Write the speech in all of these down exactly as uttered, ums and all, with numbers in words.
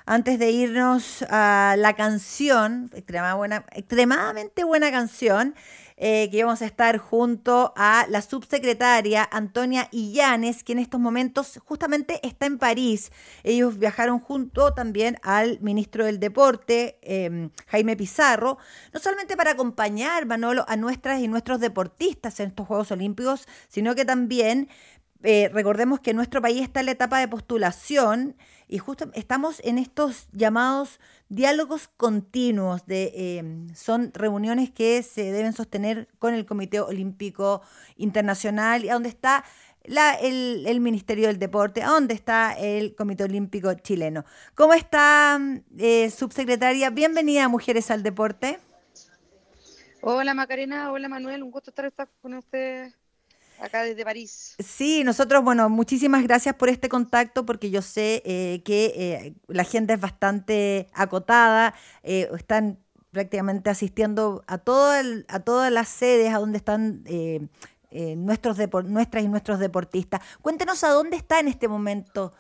antes de irnos a la canción, extrema buena, extremadamente buena canción, eh, que vamos a estar junto a la subsecretaria Antonia Illanes, que en estos momentos justamente está en París. Ellos viajaron junto también al ministro del Deporte, eh, Jaime Pizarro, no solamente para acompañar, Manolo, a nuestras y nuestros deportistas en estos Juegos Olímpicos, sino que también Eh, recordemos que nuestro país está en la etapa de postulación y justo estamos en estos llamados diálogos continuos. De, eh, son reuniones que se deben sostener con el Comité Olímpico Internacional, y a donde está la, el, el Ministerio del Deporte, a donde está el Comité Olímpico Chileno. ¿Cómo está, eh, subsecretaria? Bienvenida a Mujeres al Deporte. Hola Macarena, hola Manuel, un gusto estar, estar con ustedes acá desde París. Sí, nosotros, bueno, muchísimas gracias por este contacto, porque yo sé eh, que eh, la agenda es bastante acotada, eh, están prácticamente asistiendo a, todo el, a todas las sedes a donde están eh, eh, nuestros depor- nuestras y nuestros deportistas. Cuéntenos a dónde está en este momento.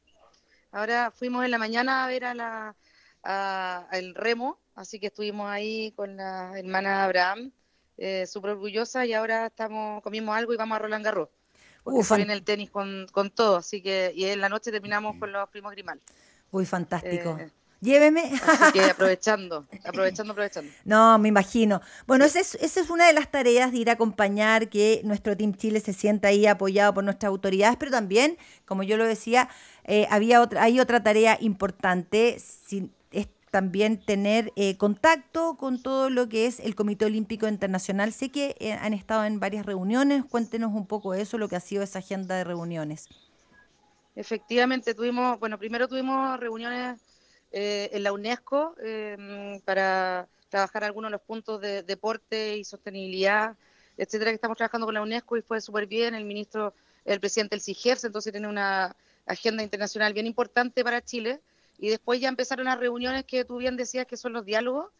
Ahora fuimos en la mañana a ver a la, a, al remo, así que estuvimos ahí con la hermana Abraham, eh, súper orgullosa, y ahora estamos comimos algo y vamos a Roland Garros, porque Uh, se fan- viene el tenis con, con todo, así que y en la noche terminamos con los primos Grimal. Uy, fantástico. Eh, Lléveme. Así que aprovechando, aprovechando, aprovechando. No, me imagino. Bueno, Sí. esa es, esa es una de las tareas, de ir a acompañar, que nuestro Team Chile se sienta ahí apoyado por nuestras autoridades, pero también, como yo lo decía, eh, había otra, hay otra tarea importante, sin- es también tener eh, contacto con todo lo que es el Comité Olímpico Internacional. Sé que eh, han estado en varias reuniones. Cuéntenos un poco de eso, lo que ha sido esa agenda de reuniones. Efectivamente, tuvimos, bueno, primero tuvimos reuniones eh, en la UNESCO eh, para trabajar algunos de los puntos de deporte y sostenibilidad, etcétera, que estamos trabajando con la UNESCO, y fue súper bien. El ministro, el presidente del CIGERS, entonces tiene una agenda internacional bien importante para Chile. Y después ya empezaron las reuniones que tú bien decías, que son los diálogos,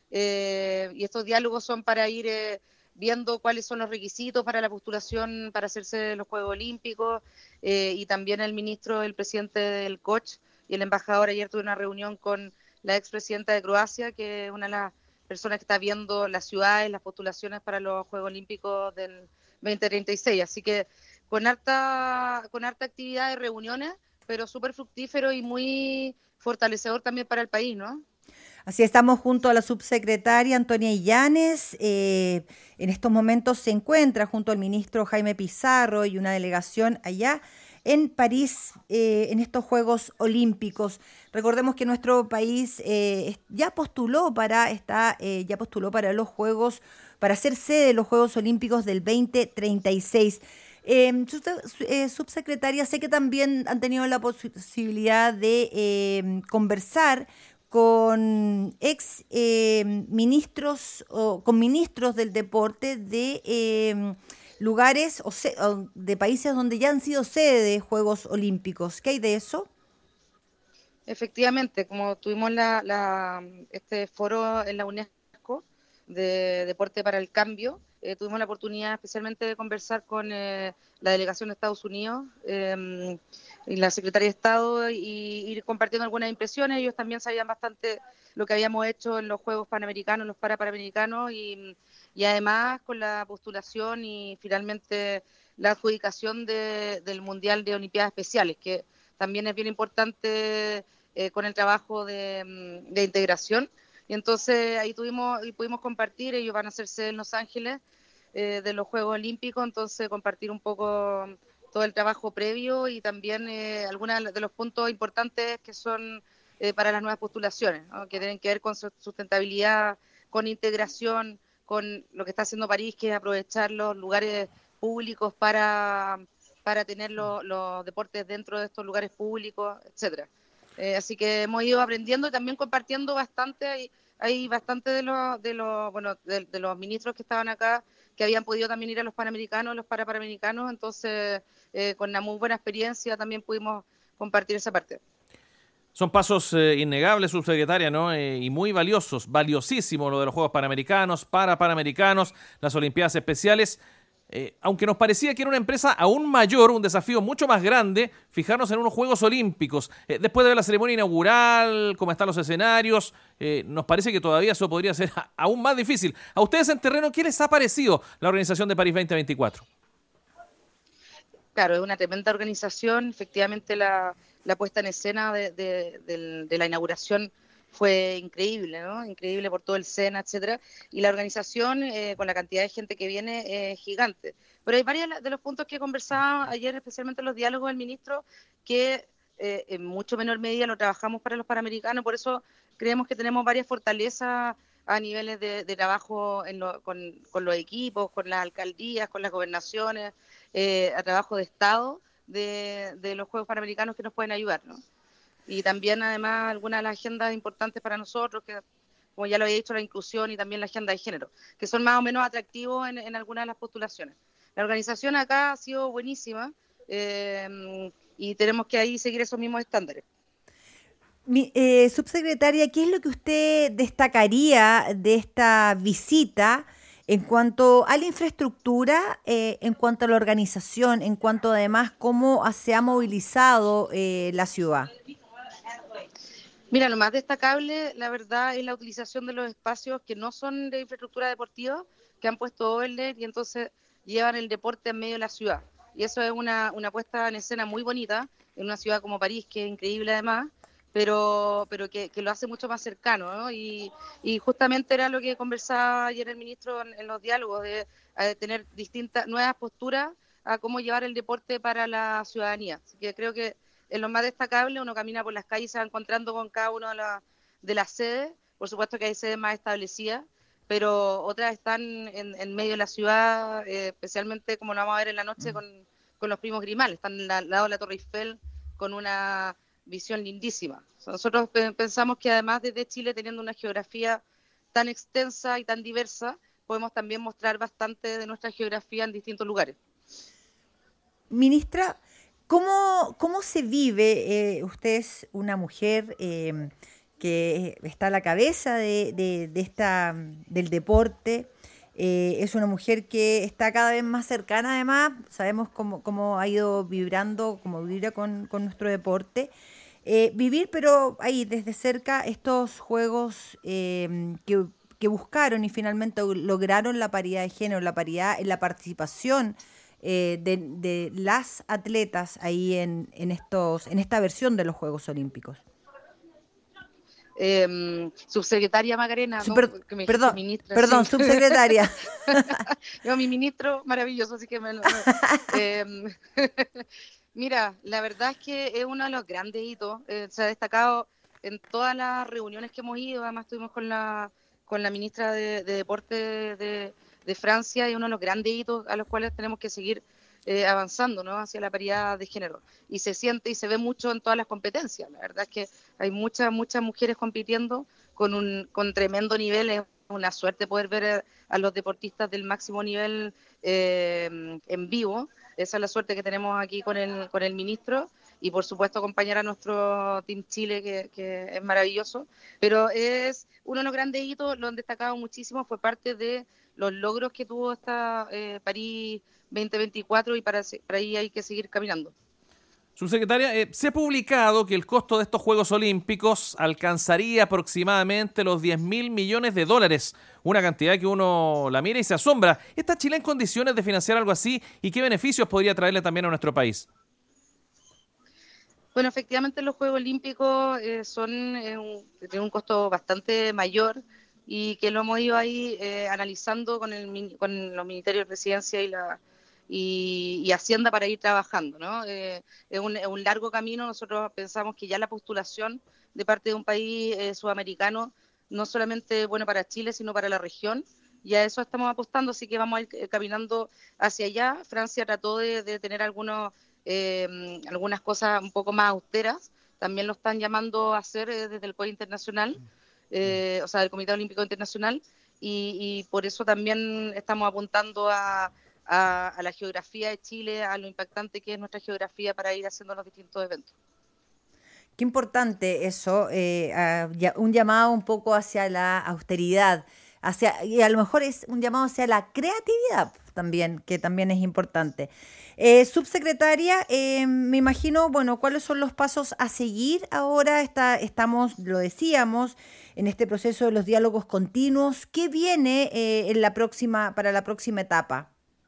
eh, y estos diálogos son para ir eh, viendo cuáles son los requisitos para la postulación para hacerse los Juegos Olímpicos, eh, y también el ministro, el presidente del COCH y el embajador ayer tuve una reunión con la expresidenta de Croacia, que es una de las personas que está viendo las ciudades, las postulaciones para los Juegos Olímpicos del veinte treinta y seis, así que con harta, con harta actividad de reuniones, pero súper fructífero y muy fortalecedor también para el país, ¿no? Así estamos junto a la subsecretaria Antonia Illanes. Eh, en estos momentos se encuentra junto al ministro Jaime Pizarro y una delegación allá en París, eh, en estos Juegos Olímpicos. Recordemos que nuestro país eh, ya postuló para está, eh, ya postuló para los Juegos, para ser sede de los Juegos Olímpicos del veinte treinta y seis. Eh, eh, subsecretaria, sé que también han tenido la posibilidad de eh, conversar con ex eh, ministros o con ministros del deporte de eh, lugares o, se, o de países donde ya han sido sede de Juegos Olímpicos. ¿Qué hay de eso? Efectivamente, como tuvimos la, la, este foro en la UNESCO de Deporte para el Cambio, eh, tuvimos la oportunidad especialmente de conversar con eh, la delegación de Estados Unidos eh, y la secretaria de Estado, y ir compartiendo algunas impresiones. Ellos también sabían bastante lo que habíamos hecho en los Juegos Panamericanos, los Parapanamericanos, y, y además con la postulación y finalmente la adjudicación de, del Mundial de Olimpiadas Especiales, que también es bien importante eh, con el trabajo de, de integración. Y entonces ahí tuvimos y pudimos compartir. Ellos van a hacerse en Los Ángeles eh, de los Juegos Olímpicos, entonces compartir un poco todo el trabajo previo y también eh, algunos de los puntos importantes que son eh, para las nuevas postulaciones, ¿no? Que tienen que ver con sustentabilidad, con integración, con lo que está haciendo París, que es aprovechar los lugares públicos para, para tener lo, los deportes dentro de estos lugares públicos, etcétera. Eh, así que hemos ido aprendiendo y también compartiendo bastante. Hay, hay bastante de los, de los, bueno, de, de los ministros que estaban acá que habían podido también ir a los Panamericanos, los Parapanamericanos, entonces eh, con una muy buena experiencia también pudimos compartir esa parte. Son pasos eh, innegables, subsecretaria, ¿no? Eh, y muy valiosos, valiosísimo lo de los Juegos Panamericanos, para Panamericanos, las Olimpiadas Especiales. eh, aunque nos parecía que era una empresa aún mayor, un desafío mucho más grande, fijarnos en unos Juegos Olímpicos. Eh, después de ver la ceremonia inaugural, cómo están los escenarios, eh, nos parece que todavía eso podría ser aún más difícil. A ustedes en terreno, ¿qué les ha parecido la organización de París veinte veinticuatro? Claro, es una tremenda organización. Efectivamente, la, la puesta en escena de, de, de, de la inauguración fue increíble, ¿no? Increíble por todo el SENA, etcétera. Y la organización, eh, con la cantidad de gente que viene, es eh, gigante. Pero hay varios de los puntos que conversaba ayer, especialmente en los diálogos del ministro, que eh, en mucho menor medida lo trabajamos para los Panamericanos. Por eso creemos que tenemos varias fortalezas a niveles de, de trabajo en lo, con, con los equipos, con las alcaldías, con las gobernaciones, eh, a trabajo de Estado de, de los Juegos Panamericanos que nos pueden ayudar, ¿no? Y también, además, algunas de las agendas importantes para nosotros, que como ya lo había dicho, la inclusión y también la agenda de género, que son más o menos atractivos en, en algunas de las postulaciones. La organización acá ha sido buenísima eh, y tenemos que ahí seguir esos mismos estándares. Mi, eh, subsecretaria, ¿qué es lo que usted destacaría de esta visita en cuanto a la infraestructura, eh, en cuanto a la organización, en cuanto además cómo se ha movilizado eh, la ciudad? Mira, lo más destacable, la verdad, es la utilización de los espacios que no son de infraestructura deportiva, que han puesto overlay y entonces llevan el deporte en medio de la ciudad. Y eso es una, una puesta en escena muy bonita, en una ciudad como París, que es increíble además, pero, pero que, que lo hace mucho más cercano, ¿no? Y, y justamente era lo que conversaba ayer el ministro en, en los diálogos, de, de tener distintas, nuevas posturas a cómo llevar el deporte para la ciudadanía. Así que creo que es lo más destacable. Uno camina por las calles y se va encontrando con cada una de, la, de las sedes. Por supuesto que hay sedes más establecidas, pero otras están en, en medio de la ciudad, eh, especialmente como lo vamos a ver en la noche con, con los primos Grimal. Están al lado de la Torre Eiffel con una visión lindísima. O sea, nosotros pensamos que además desde Chile, teniendo una geografía tan extensa y tan diversa, podemos también mostrar bastante de nuestra geografía en distintos lugares. Ministra, ¿cómo, cómo se vive? Eh, usted es una mujer eh, que está a la cabeza de, de, de esta, del deporte. Eh, es una mujer que está cada vez más cercana, además, sabemos cómo, cómo ha ido vibrando, cómo vibra con, con nuestro deporte. Eh, vivir, pero ahí desde cerca, estos juegos eh, que, que buscaron y finalmente lograron la paridad de género, la paridad en la participación eh, de, de las atletas ahí en, en, estos, en esta versión de los Juegos Olímpicos. Eh, subsecretaria Macarena, Super, ¿no? Que me perdón, ministra, perdón, sí. Subsecretaria. No, mi ministro maravilloso, así que me lo... eh, mira, la verdad es que es uno de los grandes hitos, eh, se ha destacado en todas las reuniones que hemos ido. Además estuvimos con la con la ministra de, de Deporte de, de Francia, y uno de los grandes hitos a los cuales tenemos que seguir Eh, avanzando, ¿no?, hacia la paridad de género. Y se siente y se ve mucho en todas las competencias. La verdad es que hay muchas, muchas mujeres compitiendo con un con tremendo nivel. Es una suerte poder ver a, a los deportistas del máximo nivel eh, en vivo. Esa es la suerte que tenemos aquí con el, con el ministro. Y por supuesto acompañar a nuestro Team Chile, que, que es maravilloso. Pero es uno de los grandes hitos, lo han destacado muchísimo, fue parte de los logros que tuvo esta eh, París veinte veinticuatro, y para, para ahí hay que seguir caminando. Subsecretaria, eh, se ha publicado que el costo de estos Juegos Olímpicos alcanzaría aproximadamente los diez mil millones de dólares, una cantidad que uno la mira y se asombra. ¿Está Chile en condiciones de financiar algo así y qué beneficios podría traerle también a nuestro país? Bueno, efectivamente los Juegos Olímpicos eh, son eh, un, tienen un costo bastante mayor, y que lo hemos ido ahí eh, analizando con, el, con los ministerios de Presidencia y la y, y Hacienda para ir trabajando, ¿no? Eh, es, un, es un largo camino. Nosotros pensamos que ya la postulación de parte de un país eh, sudamericano no solamente es bueno para Chile, sino para la región, y a eso estamos apostando, así que vamos a ir eh, caminando hacia allá. Francia trató de, de tener algunos, eh, algunas cosas un poco más austeras, también lo están llamando a hacer eh, desde el C O I internacional, eh, o sea, del Comité Olímpico Internacional, y, y por eso también estamos apuntando a A, a la geografía de Chile, a lo impactante que es nuestra geografía para ir haciendo los distintos eventos. Qué importante eso, eh, a, un llamado un poco hacia la austeridad, hacia, y a lo mejor es un llamado hacia la creatividad también, que también es importante. Eh, subsecretaria, eh, me imagino, bueno, ¿cuáles son los pasos a seguir ahora? Está, estamos, lo decíamos, en este proceso de los diálogos continuos. ¿Qué viene eh, en la próxima, para la próxima etapa?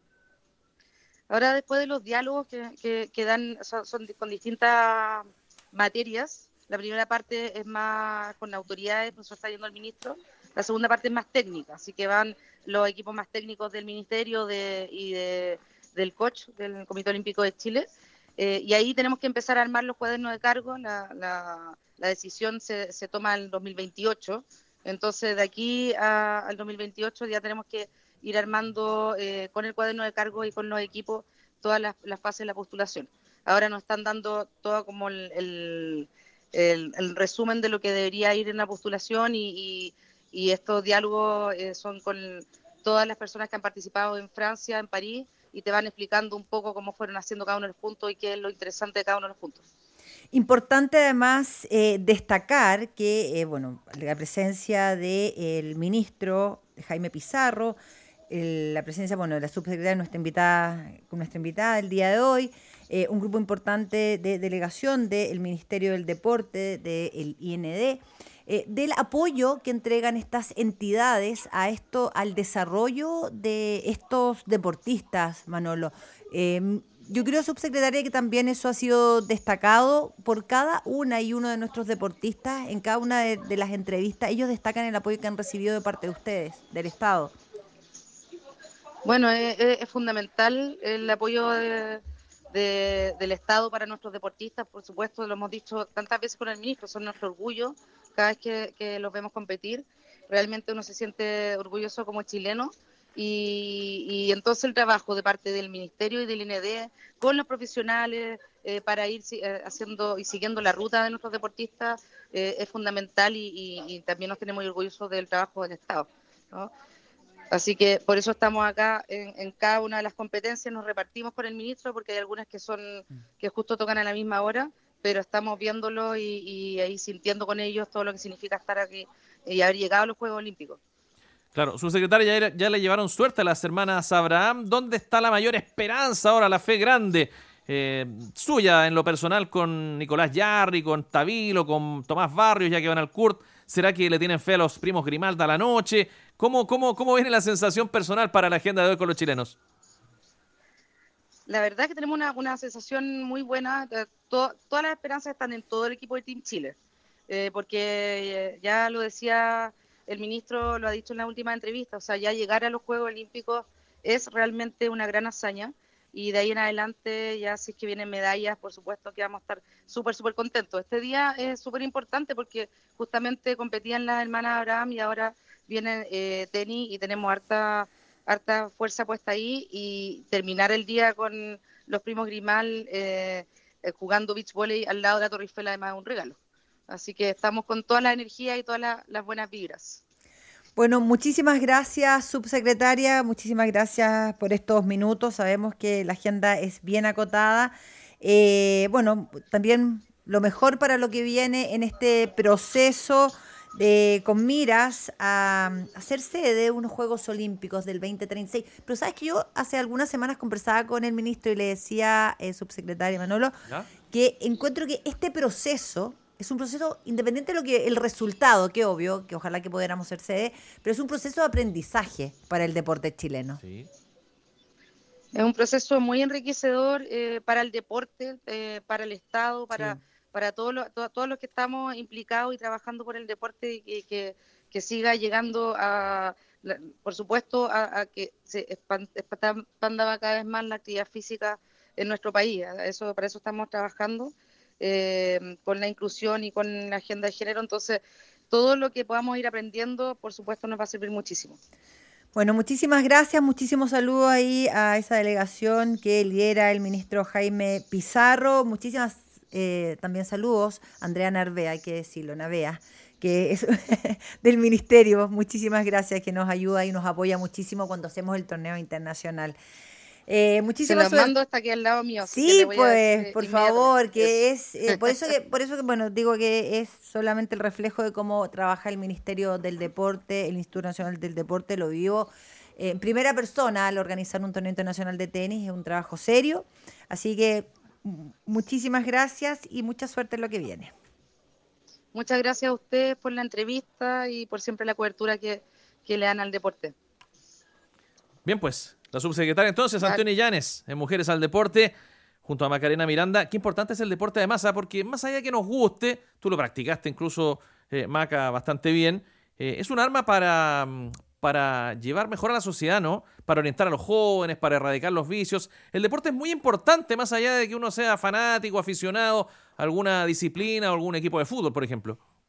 Ahora, después de los diálogos que, que, que dan, son, son con distintas materias, la primera parte es más con autoridades, por eso está yendo el ministro, la segunda parte es más técnica, así que van los equipos más técnicos del ministerio de, y de, del coach, del Comité Olímpico de Chile, eh, y ahí tenemos que empezar a armar los cuadernos de cargo, la, la, la decisión se, se toma en el dos mil veintiocho, entonces de aquí a, al dos mil veintiocho ya tenemos que ir armando eh, con el cuaderno de cargo y con los equipos todas las, las fases de la postulación. Ahora nos están dando todo como el, el, el, el resumen de lo que debería ir en la postulación y, y, y estos diálogos eh, son con todas las personas que han participado en Francia, en París, y te van explicando un poco cómo fueron haciendo cada uno de los puntos y qué es lo interesante de cada uno de los puntos. Importante además eh, destacar que, eh, bueno, la presencia del ministro Jaime Pizarro, el, la presencia, bueno, de la subsecretaria, nuestra invitada, con nuestra invitada el día de hoy, eh, un grupo importante de delegación del Ministerio del Deporte, del I N D, eh, del apoyo que entregan estas entidades a esto, al desarrollo de estos deportistas, Manolo. Eh, Yo creo, subsecretaria, que también eso ha sido destacado por cada una y uno de nuestros deportistas en cada una de, de las entrevistas. Ellos destacan el apoyo que han recibido de parte de ustedes, del Estado. Bueno, es, es fundamental el apoyo de, de, del Estado para nuestros deportistas, por supuesto, lo hemos dicho tantas veces con el ministro, son nuestro orgullo cada vez que, que los vemos competir. Realmente uno se siente orgulloso como chileno. Y, y entonces el trabajo de parte del Ministerio y del I N D con los profesionales eh, para ir eh, haciendo y siguiendo la ruta de nuestros deportistas eh, es fundamental y, y, y también nos tenemos muy orgullosos del trabajo del Estado, ¿no? Así que por eso estamos acá en, en cada una de las competencias, nos repartimos con el ministro porque hay algunas que son que justo tocan a la misma hora, pero estamos viéndolo y, y ahí sintiendo con ellos todo lo que significa estar aquí y haber llegado a los Juegos Olímpicos. Claro, su secretaria ya, ya le llevaron suerte a las hermanas Abraham. ¿Dónde está la mayor esperanza ahora, la fe grande eh, suya en lo personal con Nicolás Yarri, con Tavilo, con Tomás Barrios, ya que van al C U R T? ¿Será que le tienen fe a los primos Grimalda a la noche? ¿Cómo, cómo, cómo viene la sensación personal para la agenda de hoy con los chilenos? La verdad es que tenemos una, una sensación muy buena. Todo, todas las esperanzas están en todo el equipo de Team Chile, eh, porque ya lo decía el ministro, lo ha dicho en la última entrevista, o sea, ya llegar a los Juegos Olímpicos es realmente una gran hazaña y de ahí en adelante ya si es que vienen medallas, por supuesto que vamos a estar súper, súper contentos. Este día es súper importante porque justamente competían las hermanas Abraham y ahora viene eh, tenis y tenemos harta, harta fuerza puesta ahí y terminar el día con los primos Grimal eh, eh, jugando beach volley al lado de la Torre Eiffel, además es un regalo. Así que estamos con toda la energía y todas la, las buenas vibras. Bueno, muchísimas gracias, subsecretaria, muchísimas gracias por estos minutos. Sabemos que la agenda es bien acotada. Eh, bueno, también lo mejor para lo que viene en este proceso de, con miras a, a ser sede de unos Juegos Olímpicos del veinte treinta y seis. Pero sabes que yo hace algunas semanas conversaba con el ministro y le decía, eh, subsecretaria Manolo, ¿ya? Que encuentro que este proceso es un proceso independiente de lo que el resultado, que obvio, que ojalá que pudiéramos ser sede, pero es un proceso de aprendizaje para el deporte chileno. Sí. Es un proceso muy enriquecedor eh, para el deporte, eh, para el Estado, para, sí. para todos los to, todos los que estamos implicados y trabajando por el deporte y que, que siga llegando a, la, por supuesto, a, a que se expanda cada vez más la actividad física en nuestro país. Eso, para eso estamos trabajando. Eh, con la inclusión y con la agenda de género, entonces todo lo que podamos ir aprendiendo, por supuesto, nos va a servir muchísimo. Bueno, muchísimas gracias, muchísimos saludos ahí a esa delegación que lidera el ministro Jaime Pizarro, muchísimas eh, también saludos a Andrea Narvea, hay que decirlo, Navea, que es del ministerio, muchísimas gracias, que nos ayuda y nos apoya muchísimo cuando hacemos el torneo internacional. Eh, Se muchísimas los suerte. mando hasta aquí al lado mío. así que Sí, le voy a pues, decir por inmediatamente. favor, que es, eh, por eso que, por eso que, bueno, digo que es solamente el reflejo de cómo trabaja el Ministerio del Deporte, el Instituto Nacional del Deporte, lo vivo eh, en primera persona al organizar un torneo internacional de tenis, es un trabajo serio, así que m- muchísimas gracias y mucha suerte en lo que viene. Muchas gracias a ustedes por la entrevista y por siempre la cobertura que, que le dan al deporte. Bien, pues, la subsecretaria entonces, Vale. Antonia Llanes, en Mujeres al Deporte, junto a Macarena Miranda. Qué importante es el deporte de masa, porque más allá de que nos guste, tú lo practicaste incluso, eh, Maca, bastante bien, eh, es un arma para, mm, para llevar mejor a la sociedad, ¿no? Para orientar a los jóvenes, para erradicar los vicios. El deporte es muy importante, más allá de que uno sea fanático, aficionado a alguna disciplina o algún equipo de fútbol, por ejemplo.